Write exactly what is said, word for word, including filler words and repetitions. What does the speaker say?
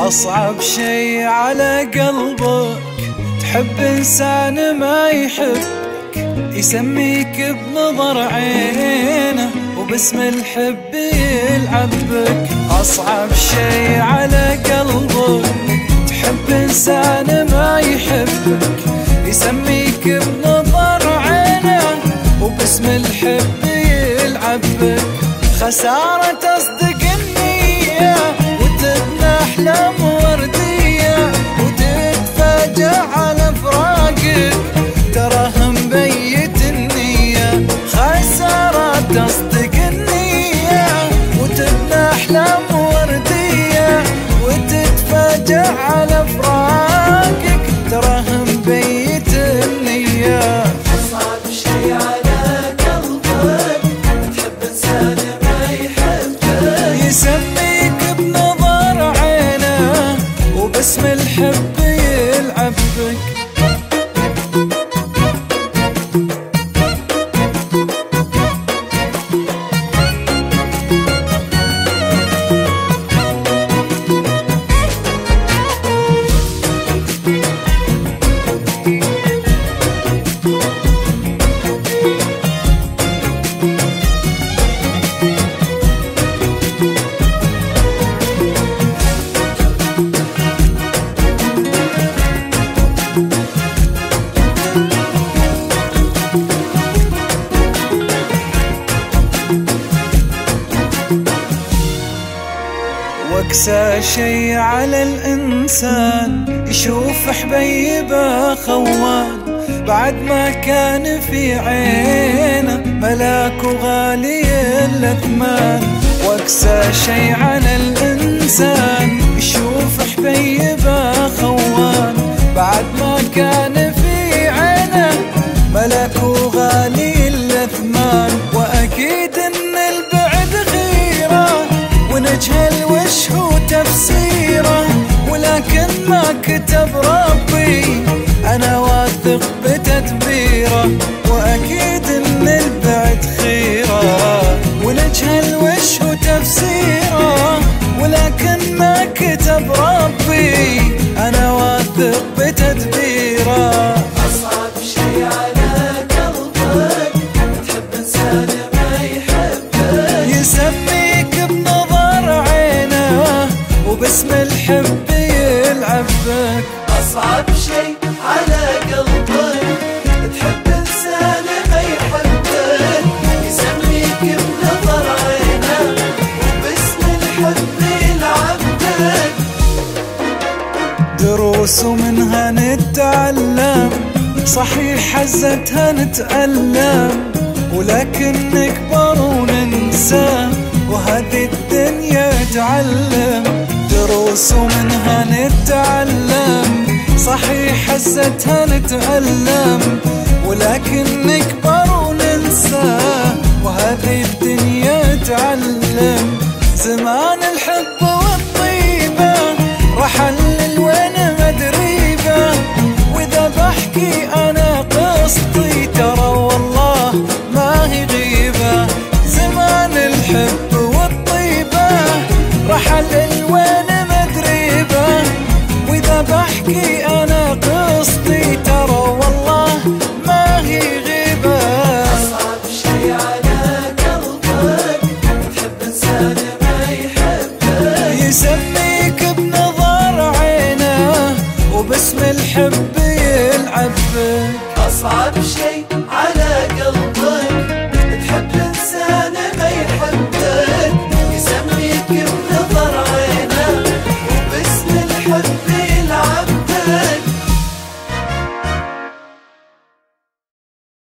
أصعب شي على قلبك تحب إنسان ما يحبك، يسميك بنظر عينه وباسم الحب يلعب بك. أصعب شي على قلبك تحب إنسان ما يحبك، يسميك بنظر عينه وباسم الحب يلعب بك. خسارة تصدق النية وتبنى أحلام وردية وتتفاجأ على فراقك، تراها مبيت النية. خسارة تصدق النية وتبنى أحلام وردية وتتفاجأ على فراقك، تراها مبيت النية. أصعب شي على قلبك تحب إنسان ما يحبك، يسميك بنظر عينه وباسم الحب يلعب بك. واكسى شي على الإنسان يشوف حبيبه خوان بعد ما كان في عينه ملاك وغالي الأثمان. واكسى شي على الإنسان يشوف حبيبه خوان بعد ما كان في عينه ملاك وغالي الأثمان. وأكيد إن البعد غيره ونجهل وش هو تفسيره، ولكن ما كتب ربي أنا واثق بتدبيره. وأكيد إن البعد خيره ونجهل وش هو تفسيره، ولكن ما كتب ربي أنا واثق بتدبيره. أصعب شي على قلبك تحب إنسان ما يحبك، يسميك بنظر عينه وباسم الحب يلعب بك. أصعب شي على قلبك تحب إنسان ما يحبك، يسميك بنظر عينه وباسم الحب يلعب بك. دروس ومنها نتعلم، صحيح حزتها نتألم ولكن نكبر وننسى وهذه الدنيا تعلم. دروس ومنها نتعلم، صحيح حزتها نتألم ولكن نكبر وننسى وهذه الدنيا تعلم. زمان الحب والطيبة رحل للوين مدريبة، وإذا بحكي أنا قصتي ترى والله ما هي غيبة. زمان الحب والطيبة رحل للوين مدريبة، وإذا بحكي